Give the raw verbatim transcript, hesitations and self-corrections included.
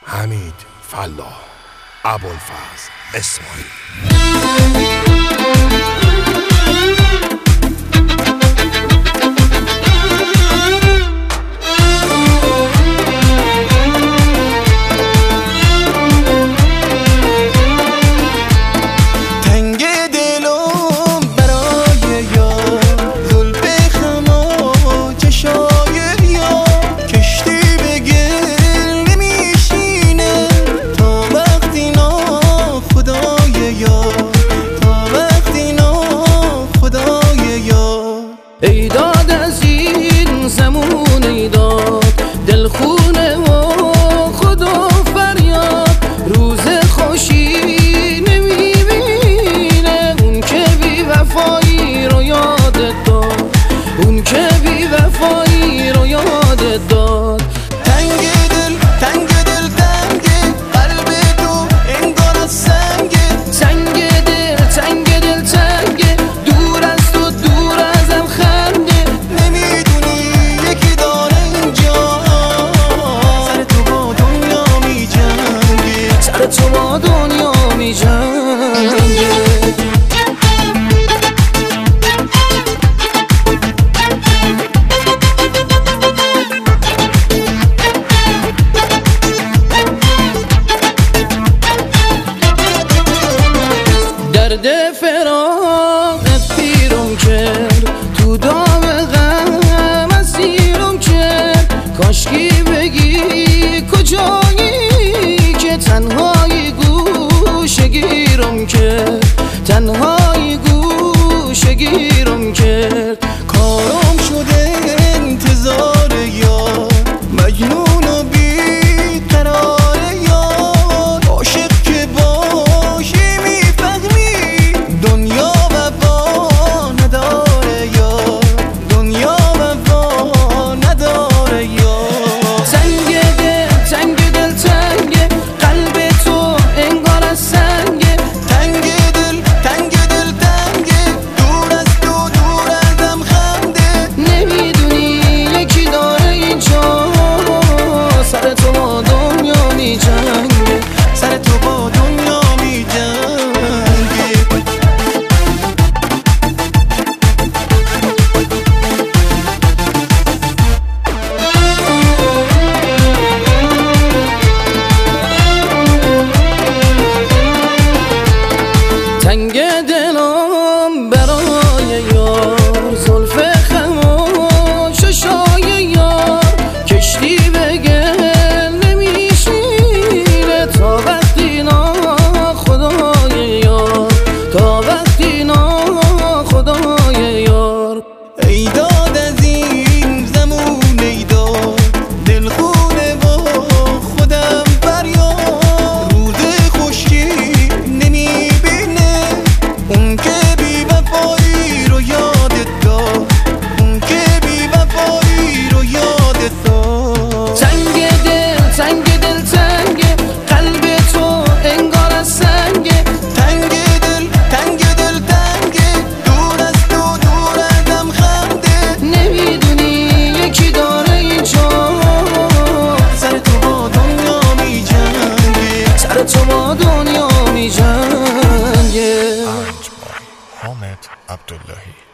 حمید فلاح، ابوالفضل اسماعیل. ای داد از این زمون، ای داد دلخونه و خدا فریاد، روز خوشی نمیبینه اون که بی وفایی رو یادت داد، اون که بی وفایی رو یادت داد. تنگ دل تنگ دل تنگ قلب تو انگار از سنگ، تنگ دل تنگ دل تنگ دور از تو دور ازم خنده، نمیدونی یکی داره اینجا سر تو با دنیا می جنگه، سر تو با دنیا می جنگه. درد فراقت پیرم کرد، تو دام غم اسیرم کرد، کاشکی بگی کجایی که تنهایی گوشه گیرم کرد، تنهایی گوشه گیرم کرد. کارم شده انتظار یار، مجنون و بی قرار یار، عاشق که باشی میفهمی دنیا وفا نداره یار، دنیا وفا نداره یار. تنگ دل تنگ دل تنگ قلب تو انگار از سنگ، تنگ دل تنگ دل تنگ دور از تو دور ازم خنده، نمیدونی یکی داره اینجا سر تو با دنیا می جنگه، سر تو با دنیا می جنگه. تنگ دلم برای یار، زلف خموش و شای یار، کشتی به گل نمیشینه تا وقتی نا خدای یار، تا وقتی نا خدای یار. ای داد از این زمون، ای داد دلخونه با خودم فریاد، روز خوشی نمیبینه اون که بی وفایی رو یادت داد، اون که بی وفایی رو یادت داد. تنگ دل تنگ دل تنگ قلب تو انگار از سنگ، تنگ دل تنگ دل تنگ دور از تو دور ازم خنده، نمیدونی یکی داره اینجا سر تو با دنیا می جنگه، سر تو با دنیا می جنگه. حامد عبداللهی.